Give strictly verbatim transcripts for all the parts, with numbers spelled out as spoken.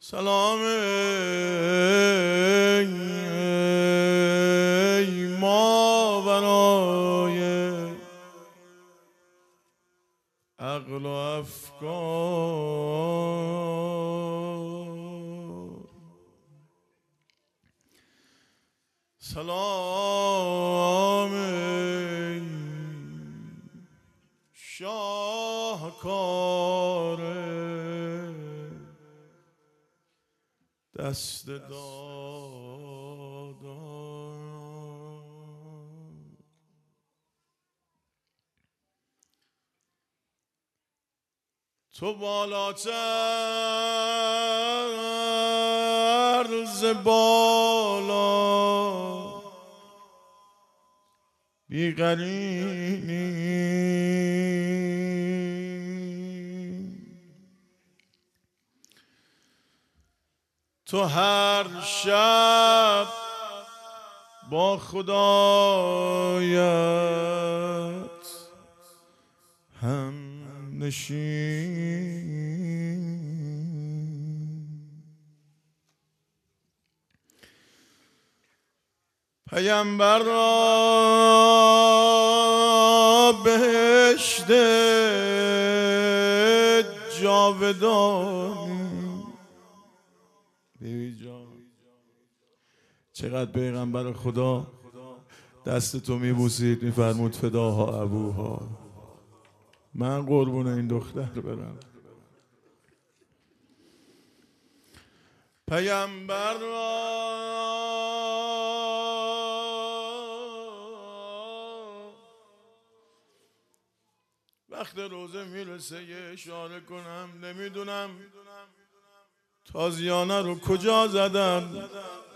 سلام ای ما برای عقل و افکار، سلام ای شاهکار دست دادان. تو بالاتر ز بالا بی قرینی، تو هر شب با خدایت هم نشین. پیامبر را بهشت جاودانی. بیبی جان چقدر پیغمبر خدا دست تو میبوسید میفرمود فداها ابوها. من قربون این دختر برم. پیامبر را وقت روزه میرسه یه اشاره کنم. نمیدونم تازیانه رو کجا زدن،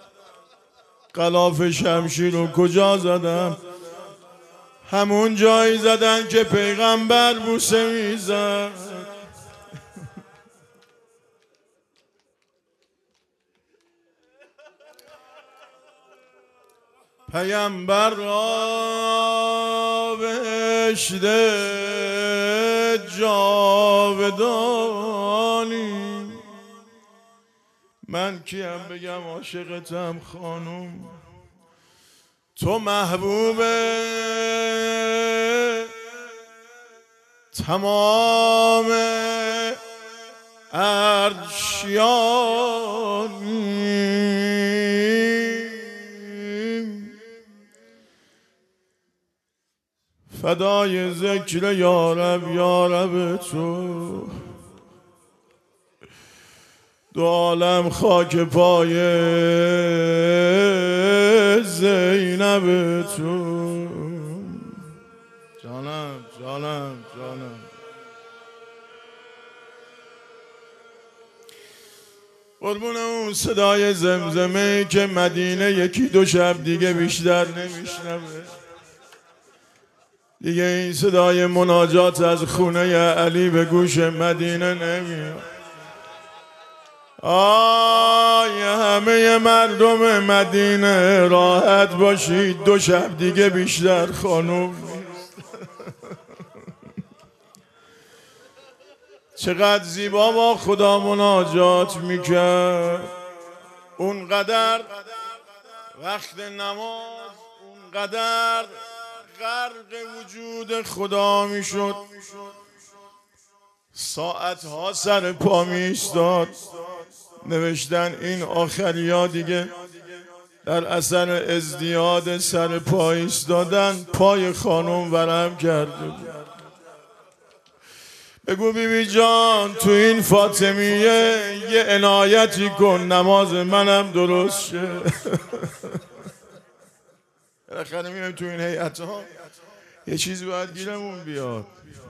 غلاف شمشیر رو کجا زدن. همون جایی زدن که پیغمبر بوسه میزد. پیامبر را بهشت جاودانی. من کیم بگم عاشقتم خانوم، تو محبوب تمام عرشیانی. فدای ذکر یارب یارب تو، دو عالم خاک پای زینب تو. جانم جانم جانم. قربون اون صدای زمزمه که مدینه یکی دو شب دیگه بیشتر نمیشنوه دیگه. این صدای مناجات از خونه علی به گوش مدینه نمیاد. آی همه مردم مدینه راحت باشید، دو شب دیگه بیشتر خانوم نیست. چقدر زیبا با خدا مناجات میکرد. اونقدر وقت نماز اونقدر غرق وجود خدا میشد، ساعتها سر پا میایستاد. نوشتن این آخریا دیگه در اثر ازدیاد سر پا ایستادن پای خانم ورم کرده بود. بگو بیبی جان تو این فاطمیه یه عنایتی کن نماز منم درست شه. بالاخره میرم تو این هیئت ها یه چیزی باید گیرمون بیاد.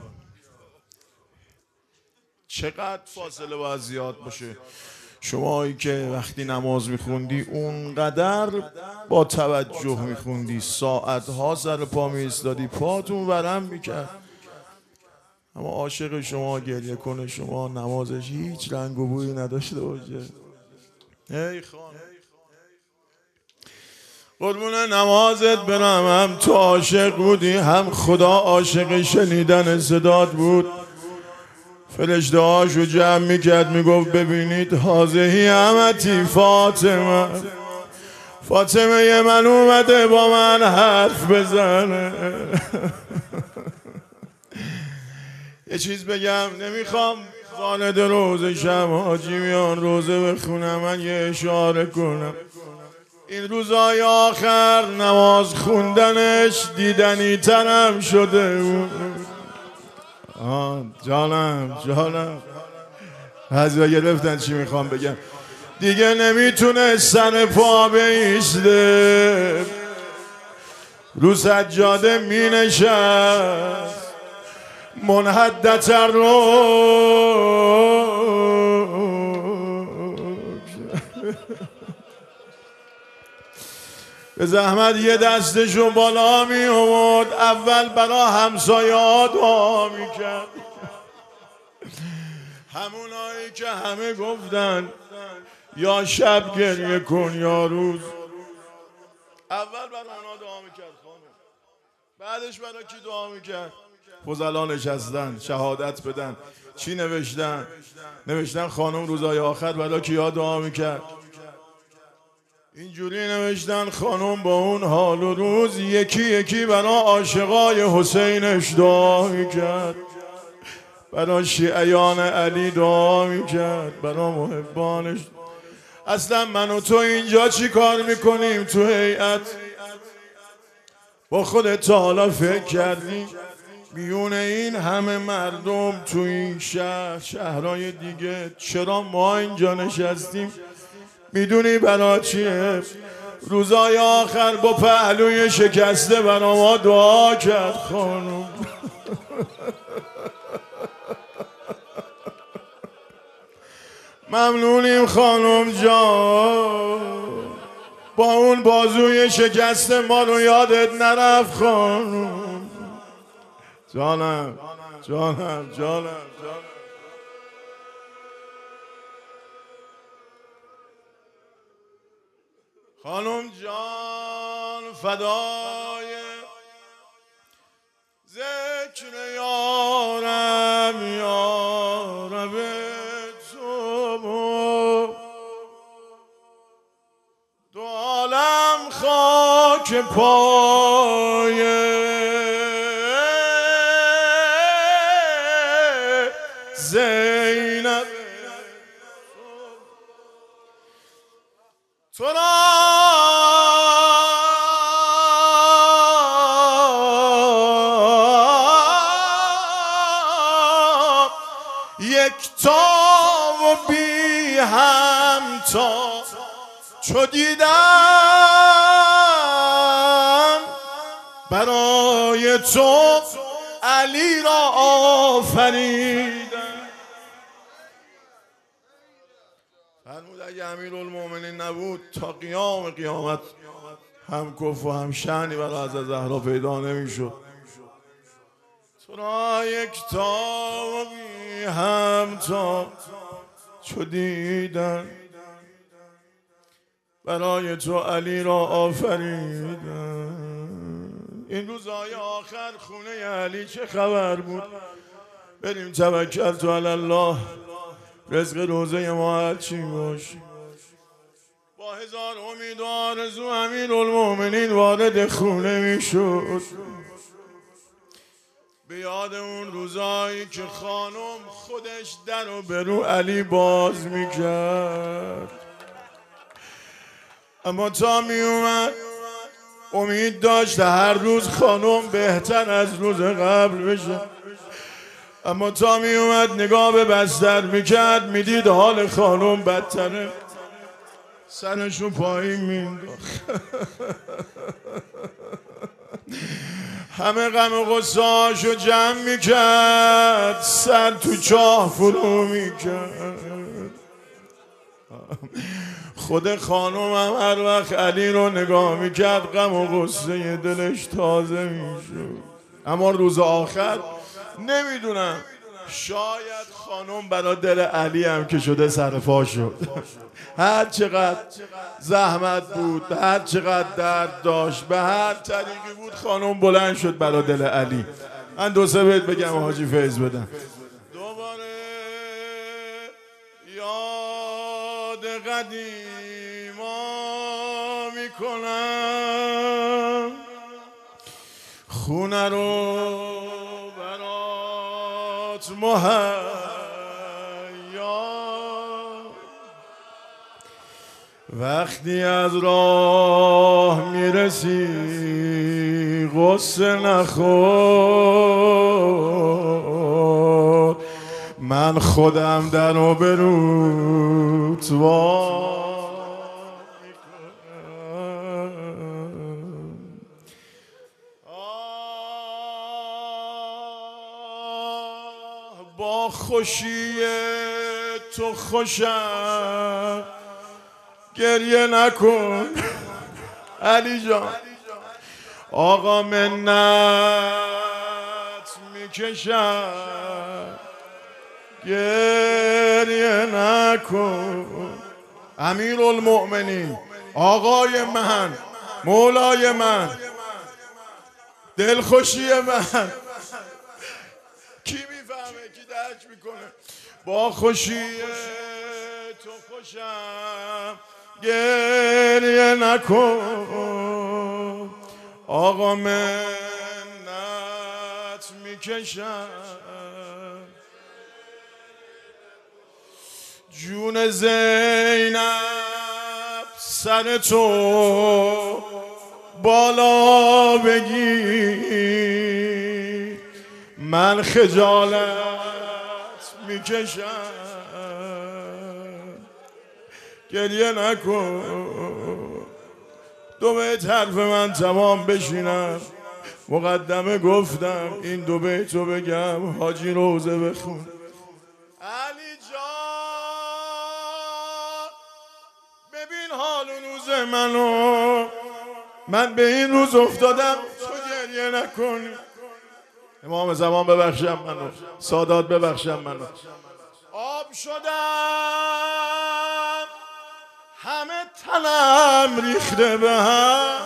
چقدر فاصله باید زیاد باشه. شمایی که وقتی نماز میخوندی اونقدر با توجه میخوندی، ساعتها سر پا میایستادی، پاتون ورم میکرد. اما عاشق شما گریه کنه شما نمازش هیچ رنگ و بویی نداشته باشه. ای خانم قربون نمازت برم. هم تو عاشق بودی هم خدا عاشق شنیدن صدات بود. فرشته هاشو جمع میکرد میگفت ببینید حاضهی امتی فاطمه، فاطمه یه من اومده با من حرف بزنه. یه چیز بگم، نمیخوام وارد روزه شم، حاجی میان روزه بخونم، من یه اشاره کنم. این روزای آخر نماز خوندنش دیدنی ترم شده بود. آه جانم جانم حضرت گرفتن چی میخوام بگم. دیگه نمیتونه سر پا بیسته، رو سجاده مینشست منحدت رو به زحمت یه دستشو بالا می آورد، اول برا همسایه‌ها دعا میکرد، همونایی که همه گفتن یا شب گریه کن یا روز. اول برا اونا دعا میکرد خانم، بعدش برا کی دعا میکرد؟ فضلا نشستن شهادت بدن. چی نوشتن؟ نوشتن خانم روزای آخر برا کیا دعا میکرد؟ اینجوری نوشتن خانم با اون حال و روز یکی یکی برا عاشقای حسینش دعا میکرد، برا شیعیان علی دعا میکرد، برا محبانش. اصلا من و تو اینجا چی کار میکنیم تو هیئت؟ با خودت تا حالا فکر کردی میون این همه مردم تو این شهر، شهرهای دیگه، چرا ما اینجا نشستیم؟ میدونی برا چیه؟ روزای آخر با پهلوی شکسته برا ما دعا کرد خانم. ممنونیم خانم جان، با اون بازوی شکست ما رو یادت نرفت خانم. جانم جانم جانم جانم خانم جان، فدای ذکر یارم یارب تو، دو عالم خاک پای زینب تو را یک تا و بی همتا چو دیدم، برای تو علی را آفریدم. فرمود اگه امیرالمومنین نبود تا قیام قیامت هم کف و هم شأنی برای حضرت زهرا پیدا نمیشد. تو را یک تا و بی همتا چو دیدم، برای تو علی را آفریدم. این روزهای آخر خونه علی چه خبر بود؟ بریم توکل تو علی الله، رزق روزه ما هرچی باش. با هزار امید و آرزو امیرالمومنین وارد خونه میشد، به یاد اون روزایی که خانم خودش در و برو علی باز میکرد. اما تا می اومد امید داشت هر روز خانم بهتر از روز قبل بشه، اما تا می اومد نگاه به بستر میکرد میدید حال خانم بدتره، سرشو پایین مینداخت. همه غم و غصه هاشو جمع میکرد، سر تو چاه فرو میکرد. خود خانم هم هر وقت علی رو نگاه میکرد غم و غصه دلش تازه میشد. اما روز آخر نمیدونم، شاید خانم برای دل علی هم که شده سرپا شد. هر چقدر زحمت بود، هر چقدر درد داشت، به هر طریقی بود خانم بلند شد برای دل علی. من دو سه بیت بگم حاجی فیض بدم. دوباره یاد قدیما میکنم، خونه رو برات مهیا، وقتی از راه میرسی غصه نخور، من خودم در و بروت وا میکنم. با خوشی تو خوشم، گریه نکن علی جان. آقا منت میکشم، گریه نکن. امیرالمؤمنین، آقای من، مولای من، دلخوشی من، کی میفهمه کی درک میکنه؟ با خوشی تو خوشم، گریه نکن. آقا منت میکشم، جون زینب سر تو بالا بگی، من خجالت میکشم، گریه نکن. دو بیت حرف من تمام بشینم، مقدمه گفتم این دو بیتو بگم، حاجی روزه بخون. علی جان ببین حال و روز منو، من به این روز افتادم تو گریه نکنی. امام زمان ببخشم منو، سادات ببخشم منو. آب شدم همه تنم ریخته به هم،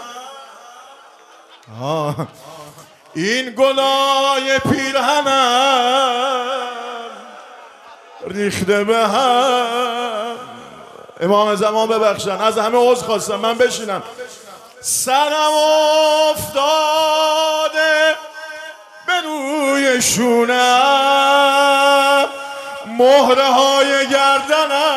این گلای پیرهنم ریخته به هم. امام زمان ببخشن، از همه عذر خواستم، من بشینم. سرم افتاده به روی شونم، مهره های گردنم